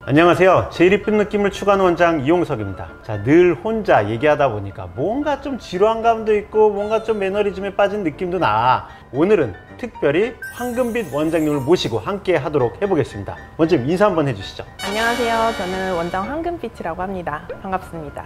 안녕하세요. 제일 이쁜 느낌을 추구하는 원장 이용석입니다. 자, 늘 혼자 얘기하다 보니까 뭔가 좀 지루한 감도 있고 뭔가 좀 매너리즘에 빠진 느낌도 나. 오늘은 특별히 황금빛 원장님을 모시고 함께 하도록 해보겠습니다. 원장님 인사 한번 해주시죠. 안녕하세요. 저는 원장 황금빛이라고 합니다. 반갑습니다.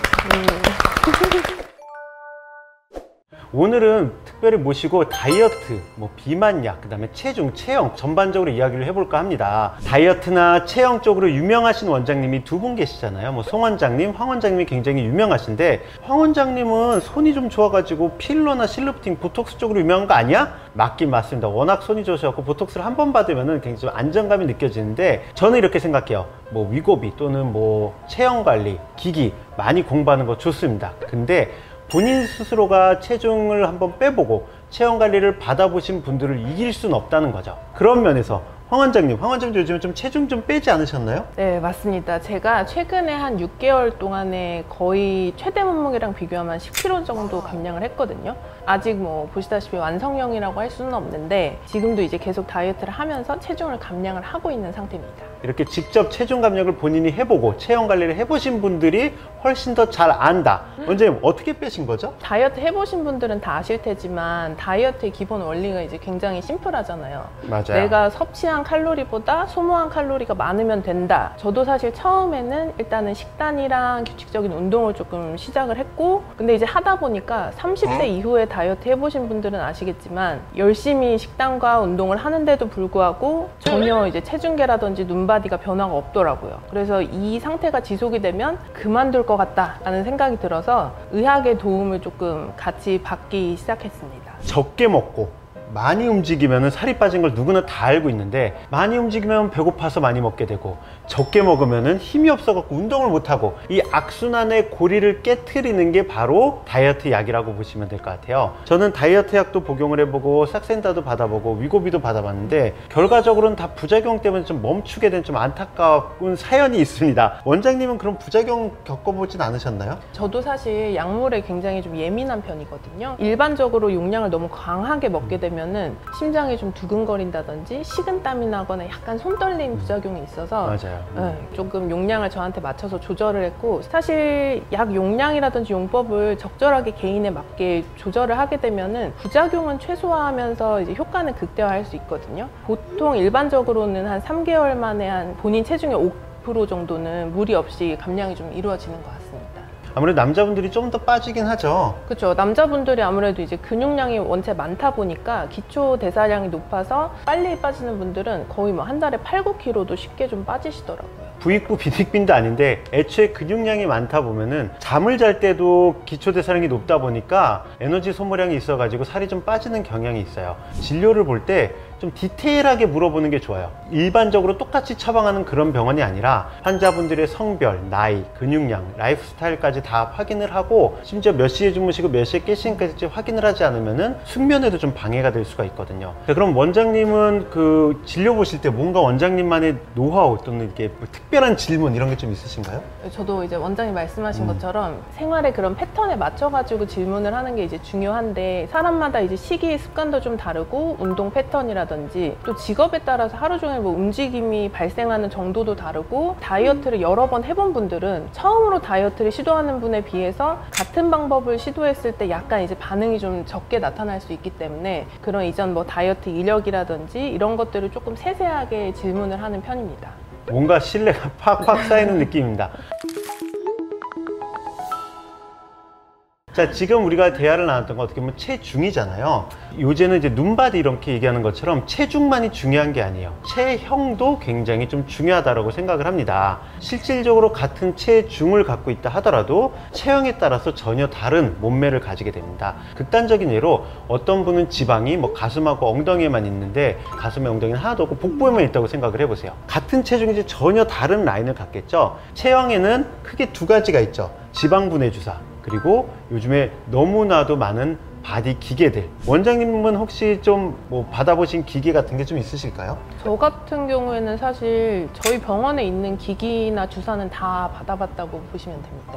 오늘은 특별히 모시고 다이어트, 비만약, 그 다음에 체중, 체형 전반적으로 이야기를 해볼까 합니다. 다이어트나 체형 쪽으로 유명하신 원장님이 두 분 계시잖아요. 송 원장님, 황 원장님이 굉장히 유명하신데, 황 원장님은 손이 좀 좋아가지고 필러나 실리프팅, 보톡스 쪽으로 유명한 거 아니야? 맞긴 맞습니다. 워낙 손이 좋으셔서 보톡스를 한 번 받으면 굉장히 안정감이 느껴지는데, 저는 이렇게 생각해요. 위고비 또는 체형 관리, 기기 많이 공부하는 거 좋습니다. 근데 본인 스스로가 체중을 한번 빼보고 체형 관리를 받아보신 분들을 이길 수는 없다는 거죠. 그런 면에서 황 원장님도 요즘에 좀 체중 좀 빼지 않으셨나요? 네, 맞습니다. 제가 최근에 한 6개월 동안에 거의 최대 몸무게랑 비교하면 10kg 정도 감량을 했거든요. 아직 보시다시피 완성형이라고 할 수는 없는데 지금도 이제 계속 다이어트를 하면서 체중을 감량을 하고 있는 상태입니다. 이렇게 직접 체중 감량을 본인이 해보고 체형 관리를 해보신 분들이 훨씬 더 잘 안다. 원장님 어떻게 빼신 거죠? 다이어트 해보신 분들은 다 아실 테지만 다이어트의 기본 원리가 이제 굉장히 심플하잖아요. 맞아요. 내가 섭취한 칼로리보다 소모한 칼로리가 많으면 된다. 저도 사실 처음에는 일단은 식단이랑 규칙적인 운동을 조금 시작을 했고, 근데 이제 하다 보니까 30대 이후에 다이어트 해보신 분들은 아시겠지만 열심히 식단과 운동을 하는데도 불구하고 전혀 이제 체중계라든지 눈바디가 변화가 없더라고요. 그래서 이 상태가 지속이 되면 그만둘 것 같다라는 생각이 들어서 의학의 도움을 조금 같이 받기 시작했습니다. 적게 먹고 많이 움직이면 살이 빠진 걸 누구나 다 알고 있는데, 많이 움직이면 배고파서 많이 먹게 되고 적게 먹으면 힘이 없어갖고 운동을 못하고 이 악순환의 고리를 깨트리는 게 바로 다이어트 약이라고 보시면 될 것 같아요. 저는 다이어트 약도 복용을 해보고 삭센다도 받아보고 위고비도 받아봤는데 결과적으로는 다 부작용 때문에 좀 멈추게 된 좀 안타까운 사연이 있습니다. 원장님은 그런 부작용 겪어보진 않으셨나요? 저도 사실 약물에 굉장히 좀 예민한 편이거든요. 일반적으로 용량을 너무 강하게 먹게 되면 심장이 좀 두근거린다든지 식은땀이 나거나 약간 손 떨림 부작용이 있어서 맞아요. 조금 용량을 저한테 맞춰서 조절을 했고, 사실 약 용량이라든지 용법을 적절하게 개인에 맞게 조절을 하게 되면은 부작용은 최소화하면서 이제 효과는 극대화할 수 있거든요. 보통 일반적으로는 한 3개월 만에 한 본인 체중의 5% 정도는 무리 없이 감량이 좀 이루어지는 것 같습니다. 아무래도 남자분들이 좀 더 빠지긴 하죠. 그렇죠. 남자분들이 아무래도 이제 근육량이 원체 많다 보니까 기초 대사량이 높아서 빨리 빠지는 분들은 거의 한 달에 8, 9kg도 쉽게 좀 빠지시더라고요. 부익부 비익빈도 아닌데 애초에 근육량이 많다 보면은 잠을 잘 때도 기초대사량이 높다 보니까 에너지 소모량이 있어가지고 살이 좀 빠지는 경향이 있어요. 진료를 볼 때 좀 디테일하게 물어보는 게 좋아요. 일반적으로 똑같이 처방하는 그런 병원이 아니라 환자분들의 성별, 나이, 근육량, 라이프 스타일까지 다 확인을 하고 심지어 몇 시에 주무시고 몇 시에 깨시는까지 확인을 하지 않으면은 숙면에도 좀 방해가 될 수가 있거든요. 그럼 원장님은 그 진료 보실 때 뭔가 원장님만의 노하우 또는 이렇게 특별한 질문 이런 게 좀 있으신가요? 저도 이제 원장님 말씀하신 것처럼 생활의 그런 패턴에 맞춰가지고 질문을 하는 게 이제 중요한데, 사람마다 이제 식이 습관도 좀 다르고 운동 패턴이라든지 또 직업에 따라서 하루 종일 움직임이 발생하는 정도도 다르고, 다이어트를 여러 번 해본 분들은 처음으로 다이어트를 시도하는 분에 비해서 같은 방법을 시도했을 때 약간 이제 반응이 좀 적게 나타날 수 있기 때문에 그런 이전 다이어트 이력이라든지 이런 것들을 조금 세세하게 질문을 하는 편입니다. 뭔가 신뢰가 팍팍 쌓이는 느낌입니다. 자, 지금 우리가 대화를 나눴던 건 어떻게 보면 체중이잖아요. 요새는 이제 눈바디 이렇게 얘기하는 것처럼 체중만이 중요한 게 아니에요. 체형도 굉장히 좀 중요하다고 생각을 합니다. 실질적으로 같은 체중을 갖고 있다 하더라도 체형에 따라서 전혀 다른 몸매를 가지게 됩니다. 극단적인 예로 어떤 분은 지방이 가슴하고 엉덩이에만 있는데 가슴에 엉덩이는 하나도 없고 복부에만 있다고 생각을 해보세요. 같은 체중이지 전혀 다른 라인을 갖겠죠. 체형에는 크게 두 가지가 있죠. 지방분해 주사, 그리고 요즘에 너무나도 많은 바디 기계들. 원장님은 혹시 좀 받아보신 기계 같은 게 좀 있으실까요? 저 같은 경우에는 사실 저희 병원에 있는 기기나 주사는 다 받아봤다고 보시면 됩니다.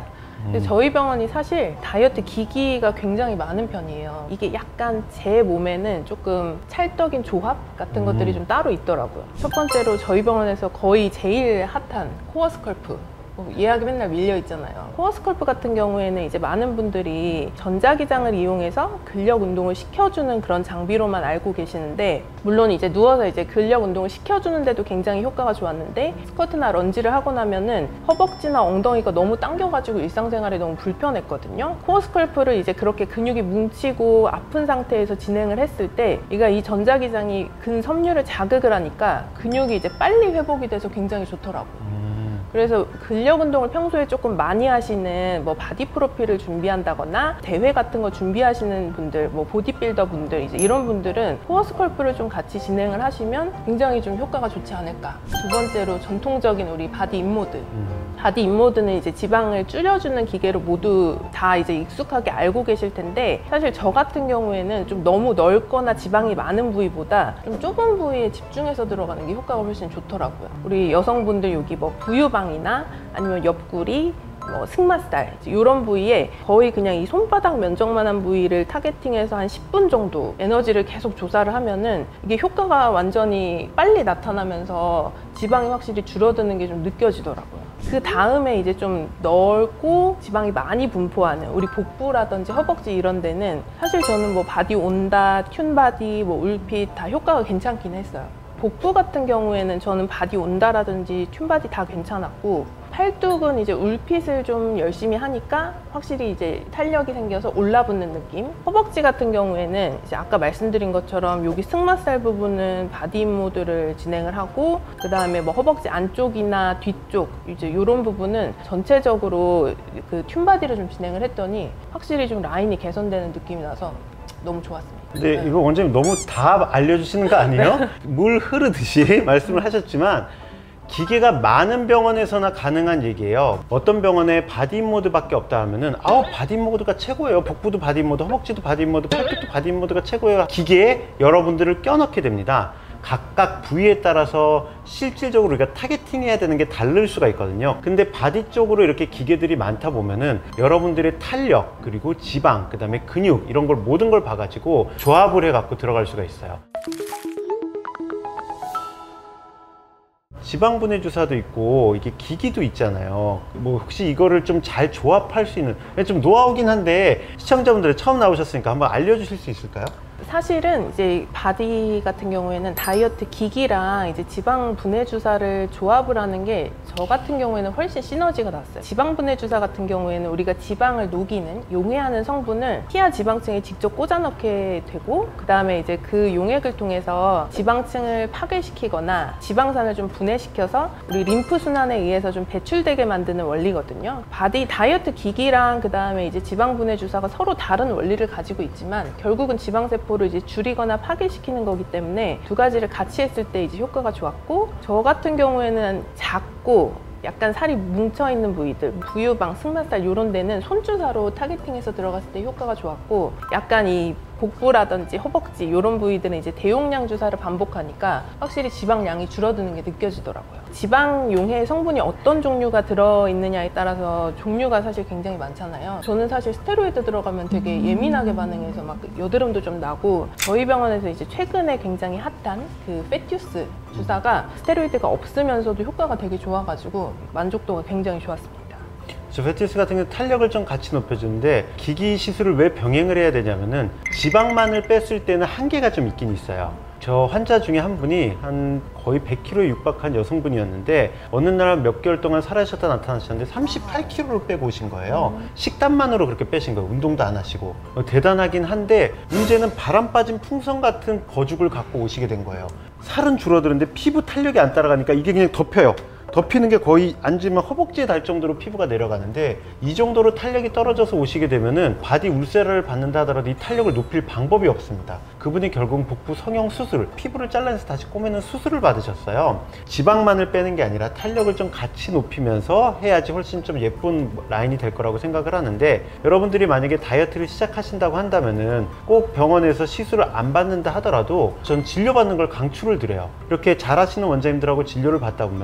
근데 저희 병원이 사실 다이어트 기기가 굉장히 많은 편이에요. 이게 약간 제 몸에는 조금 찰떡인 조합 같은 것들이 좀 따로 있더라고요. 첫 번째로 저희 병원에서 거의 제일 핫한 코어 스컬프, 예약이 맨날 밀려 있잖아요. 코어 스컬프 같은 경우에는 이제 많은 분들이 전자기장을 이용해서 근력 운동을 시켜주는 그런 장비로만 알고 계시는데, 물론 이제 누워서 이제 근력 운동을 시켜주는데도 굉장히 효과가 좋았는데, 스쿼트나 런지를 하고 나면은 허벅지나 엉덩이가 너무 당겨가지고 일상생활에 너무 불편했거든요. 코어 스컬프를 이제 그렇게 근육이 뭉치고 아픈 상태에서 진행을 했을 때, 얘가 이 전자기장이 근섬유를 자극을 하니까 근육이 이제 빨리 회복이 돼서 굉장히 좋더라고요. 그래서 근력 운동을 평소에 조금 많이 하시는 뭐 바디 프로필을 준비한다거나 대회 같은 거 준비하시는 분들, 뭐 보디빌더 분들, 이제 이런 분들은 코어 스컬프를 좀 같이 진행을 하시면 굉장히 좀 효과가 좋지 않을까. 두 번째로 전통적인 우리 바디 인모드. 바디 인모드는 이제 지방을 줄여주는 기계로 모두 다 이제 익숙하게 알고 계실 텐데, 사실 저 같은 경우에는 좀 너무 넓거나 지방이 많은 부위보다 좀 좁은 부위에 집중해서 들어가는 게 효과가 훨씬 좋더라고요. 우리 여성분들 여기 뭐 부유방이나 아니면 옆구리, 뭐 승마살 이런 부위에 거의 그냥 이 손바닥 면적만한 부위를 타겟팅해서 한 10분 정도 에너지를 계속 조사를 하면은 이게 효과가 완전히 빨리 나타나면서 지방이 확실히 줄어드는 게 좀 느껴지더라고요. 그 다음에 이제 좀 넓고 지방이 많이 분포하는 우리 복부라든지 허벅지 이런 데는 사실 저는 뭐 바디 온다, 튠바디, 뭐 울핏 다 효과가 괜찮긴 했어요. 복부 같은 경우에는 저는 바디 온다라든지 튠바디 다 괜찮았고, 팔뚝은 이제 울핏을 좀 열심히 하니까 확실히 이제 탄력이 생겨서 올라붙는 느낌. 허벅지 같은 경우에는 이제 아까 말씀드린 것처럼 여기 승마살 부분은 바디 인모드를 진행을 하고, 그 다음에 뭐 허벅지 안쪽이나 뒤쪽 이제 이런 부분은 전체적으로 그 튠바디를 좀 진행을 했더니 확실히 좀 라인이 개선되는 느낌이 나서 너무 좋았습니다. 근데 이거 원장님 너무 다 알려주시는 거 아니에요? 물 흐르듯이 말씀을 하셨지만 기계가 많은 병원에서나 가능한 얘기예요. 어떤 병원에 바디 모드밖에 없다 하면은 바디 모드가 최고예요. 복부도 바디 모드, 허벅지도 바디 모드, 팔뚝도 바디 모드가 최고예요. 기계에 여러분들을 껴넣게 됩니다. 각각 부위에 따라서 실질적으로 우리가 타겟팅해야 되는 게 다를 수가 있거든요. 근데 바디 쪽으로 이렇게 기계들이 많다 보면은 여러분들의 탄력, 그리고 지방, 그 다음에 근육 이런 걸 모든 걸 봐가지고 조합을 해갖고 들어갈 수가 있어요. 지방분해 주사도 있고 이게 기기도 있잖아요. 뭐 혹시 이거를 좀 잘 조합할 수 있는, 좀 노하우긴 한데 시청자분들 처음 나오셨으니까 한번 알려주실 수 있을까요? 사실은 이제 바디 같은 경우에는 다이어트 기기랑 이제 지방 분해 주사를 조합을 하는 게 저 같은 경우에는 훨씬 시너지가 났어요. 지방 분해 주사 같은 경우에는 우리가 지방을 녹이는 용해하는 성분을 피하 지방층에 직접 꽂아 넣게 되고, 그 다음에 이제 그 용액을 통해서 지방층을 파괴시키거나 지방산을 좀 분해시켜서 우리 림프 순환에 의해서 좀 배출되게 만드는 원리거든요. 바디 다이어트 기기랑 그 다음에 이제 지방 분해 주사가 서로 다른 원리를 가지고 있지만 결국은 지방세포를 이제 줄이거나 파괴시키는 거기 때문에 두 가지를 같이 했을 때 이제 효과가 좋았고, 저 같은 경우에는 작고 약간 살이 뭉쳐있는 부위들, 부유방, 승마살 이런 데는 손주사로 타겟팅해서 들어갔을 때 효과가 좋았고, 약간 이 복부라든지 허벅지 이런 부위들은 이제 대용량 주사를 반복하니까 확실히 지방량이 줄어드는 게 느껴지더라고요. 지방 용해 성분이 어떤 종류가 들어있느냐에 따라서 종류가 사실 굉장히 많잖아요. 저는 사실 스테로이드 들어가면 되게 예민하게 반응해서 막 여드름도 좀 나고, 저희 병원에서 이제 최근에 굉장히 핫한 그 페튜스 주사가 스테로이드가 없으면서도 효과가 되게 좋아가지고 만족도가 굉장히 좋았습니다. 페튜스 같은 경우 탄력을 좀 같이 높여주는데, 기기 시술을 왜 병행을 해야 되냐면은 지방만을 뺐을 때는 한계가 좀 있긴 있어요. 저 환자 중에 한 분이 한 거의 100kg에 육박한 여성분이었는데 어느 날 몇 개월 동안 살아셨다 나타나셨는데 38kg를 빼고 오신 거예요. 식단만으로 그렇게 빼신 거예요. 운동도 안 하시고. 대단하긴 한데 문제는 바람 빠진 풍선 같은 거죽을 갖고 오시게 된 거예요. 살은 줄어드는데 피부 탄력이 안 따라가니까 이게 그냥 덮여요. 덮이는 게 거의 앉으면 허벅지에 닿을 정도로 피부가 내려가는데, 이 정도로 탄력이 떨어져서 오시게 되면은 바디 울세라를 받는다 하더라도 이 탄력을 높일 방법이 없습니다. 그분이 결국은 복부 성형 수술, 피부를 잘라내서 다시 꼬매는 수술을 받으셨어요. 지방만을 빼는 게 아니라 탄력을 좀 같이 높이면서 해야지 훨씬 좀 예쁜 라인이 될 거라고 생각을 하는데, 여러분들이 만약에 다이어트를 시작하신다고 한다면은 꼭 병원에서 시술을 안 받는다 하더라도 전 진료받는 걸 강추를 드려요. 이렇게 잘하시는 원장님들하고 진료를 받다 보면은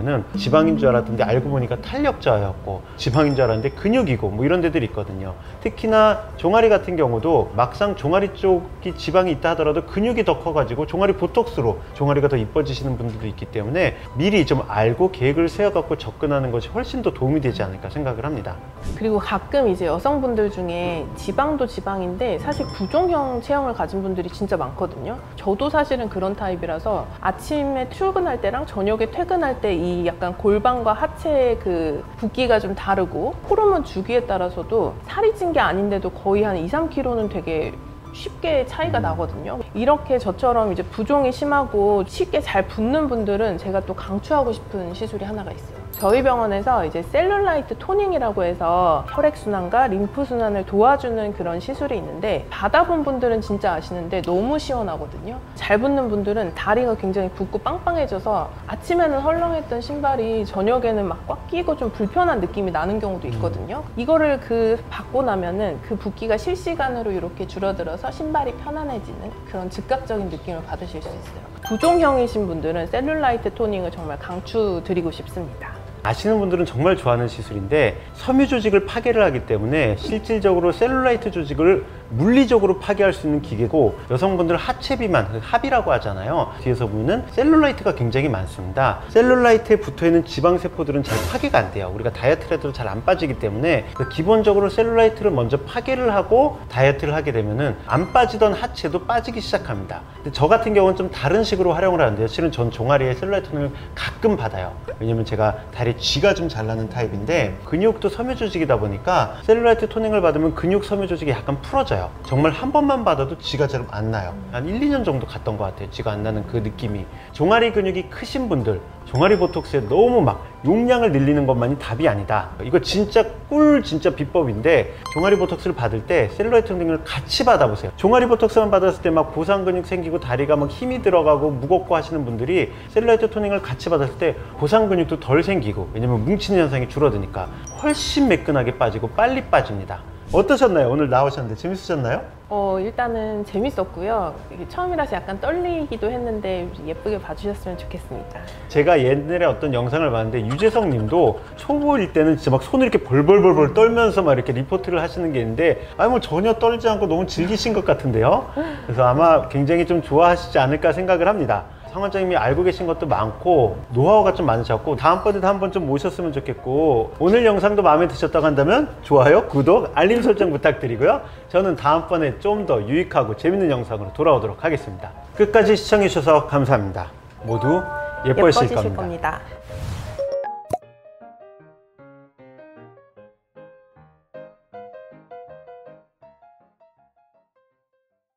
지방인 줄 알았던데 알고 보니까 탄력저하였고, 지방인 줄 알았는데 근육이고 뭐 이런 데들이 있거든요. 특히나 종아리 같은 경우도 막상 종아리 쪽이 지방이 있다 하더라도 근육이 더 커가지고 종아리 보톡스로 종아리가 더 이뻐지시는 분들도 있기 때문에 미리 좀 알고 계획을 세워갖고 접근하는 것이 훨씬 더 도움이 되지 않을까 생각을 합니다. 그리고 가끔 이제 여성분들 중에 지방도 지방인데 사실 부종형 체형을 가진 분들이 진짜 많거든요. 저도 사실은 그런 타입이라서 아침에 출근할 때랑 저녁에 퇴근할 때 이 약간 골반과 하체의 그 붓기가 좀 다르고, 호르몬 주기에 따라서도 살이 찐 게 아닌데도 거의 한 2-3kg는 되게 쉽게 차이가 나거든요. 이렇게 저처럼 이제 부종이 심하고 쉽게 잘 붓는 분들은 제가 또 강추하고 싶은 시술이 하나가 있어요. 저희 병원에서 이제 셀룰라이트 토닝이라고 해서 혈액순환과 림프순환을 도와주는 그런 시술이 있는데, 받아본 분들은 진짜 아시는데 너무 시원하거든요. 잘 붓는 분들은 다리가 굉장히 붓고 빵빵해져서 아침에는 헐렁했던 신발이 저녁에는 막 꽉 끼고 좀 불편한 느낌이 나는 경우도 있거든요. 이거를 받고 나면은 그 붓기가 실시간으로 이렇게 줄어들어서 신발이 편안해지는 그런 즉각적인 느낌을 받으실 수 있어요. 부종형이신 분들은 셀룰라이트 토닝을 정말 강추드리고 싶습니다. 아시는 분들은 정말 좋아하는 시술인데, 섬유 조직을 파괴를 하기 때문에 실질적으로 셀룰라이트 조직을 물리적으로 파괴할 수 있는 기계고, 여성분들 하체 비만, 합이라고 하잖아요. 뒤에서 보면 셀룰라이트가 굉장히 많습니다. 셀룰라이트에 붙어있는 지방세포들은 잘 파괴가 안 돼요. 우리가 다이어트를 해도 잘 안 빠지기 때문에 기본적으로 셀룰라이트를 먼저 파괴를 하고 다이어트를 하게 되면은 안 빠지던 하체도 빠지기 시작합니다. 근데 저 같은 경우는 좀 다른 식으로 활용을 하는데요. 실은 전 종아리에 셀룰라이트를 가끔 받아요. 왜냐면 제가 다리 쥐가 좀 잘 나는 타입인데, 근육도 섬유 조직이다 보니까 셀룰라이트 토닝을 받으면 근육 섬유 조직이 약간 풀어져요. 정말 한 번만 받아도 쥐가 잘 안 나요. 한 1-2년 정도 갔던 것 같아요. 쥐가 안 나는 그 느낌이. 종아리 근육이 크신 분들, 종아리 보톡스에 너무 막 용량을 늘리는 것만이 답이 아니다. 이거 진짜 진짜 비법인데, 종아리 보톡스를 받을 때 셀룰라이트 토닝을 같이 받아보세요. 종아리 보톡스만 받았을 때 막 보상 근육 생기고 다리가 막 힘이 들어가고 무겁고 하시는 분들이 셀룰라이트 토닝을 같이 받았을 때 보상 근육도 덜 생기고, 왜냐면 뭉치는 현상이 줄어드니까 훨씬 매끈하게 빠지고 빨리 빠집니다. 어떠셨나요? 오늘 나오셨는데 재밌으셨나요? 일단은 재밌었고요. 처음이라서 약간 떨리기도 했는데 예쁘게 봐주셨으면 좋겠습니다. 제가 옛날에 어떤 영상을 봤는데, 유재석 님도 초보일 때는 진짜 막 손을 이렇게 벌벌벌벌 떨면서 막 이렇게 리포트를 하시는 게 있는데, 뭐 전혀 떨지 않고 너무 즐기신 것 같은데요. 그래서 아마 굉장히 좀 좋아하시지 않을까 생각을 합니다. 상 원장님이 알고 계신 것도 많고 노하우가 좀 많으셨고, 다음번에도 한번 좀 모셨으면 좋겠고, 오늘 영상도 마음에 드셨다고 한다면 좋아요, 구독, 알림 설정 부탁드리고요. 저는 다음번에 좀 더 유익하고 재밌는 영상으로 돌아오도록 하겠습니다. 끝까지 시청해 주셔서 감사합니다. 모두 예뻐지실 겁니다.